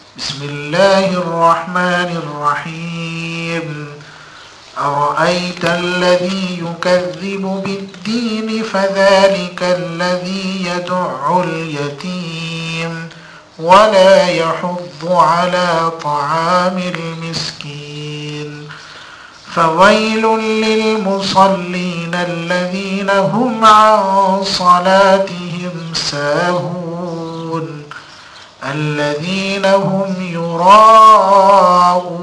بسم الله الرحمن الرحيم أرأيت الذي يكذب بالدين فذلك الذي يدع اليتيم ولا يحض على طعام المسكين فويل للمصلين الذين هم عن صلاتهم ساهون الذين هم يراءون